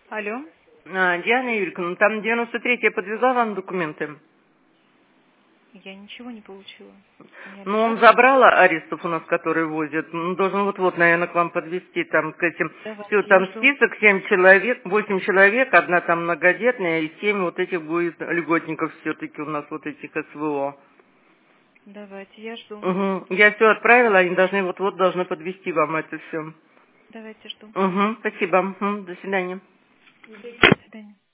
Алло. Диана Юрьевна, там 93-я подвезла вам документы? Я ничего не получила. Ну, он забрал аристов у нас, которые возят. Он должен вот-вот, наверное, к вам подвезти. Там, к этим, все, Давайте, я там жду. список, 7 человек, 8 человек, одна там многодетная, и 7 вот этих будет льготников все-таки у нас, вот этих СВО. Давайте, я жду. Угу. Я все отправила, они должны вот-вот должны подвезти вам это все. Давайте, жду. Угу, спасибо. Угу, до свидания. До свидания.